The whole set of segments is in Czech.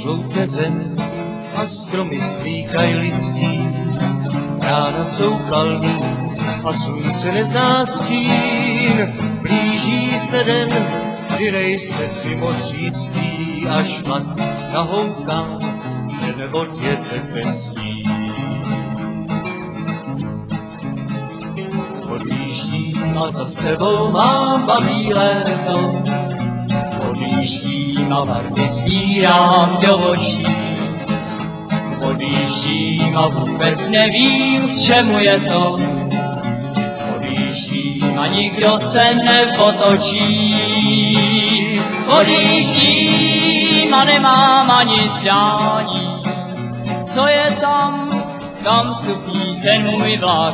žloutne zem a stromy smíkají listí. Rána jsou kladný a slunce nezná stín. Blíží se den, kdy nejsme si moc jistý, až vlak zahouká, že neodjede bez ní. Odjíždím a za sebou mám baví léto, odjíždím a varny sbírám do voší. Odjíždím a vůbec nevím, k čemu je to. Odjíždím a nikdo se nepotočí. Odjíždím a nemám ani zdání, co je tam, kam supí ten můj vlak.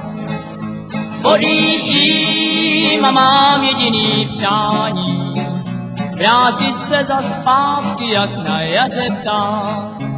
Odjíždím a mám jediný přání, vrátit se za zpátky, jak na jaře pták.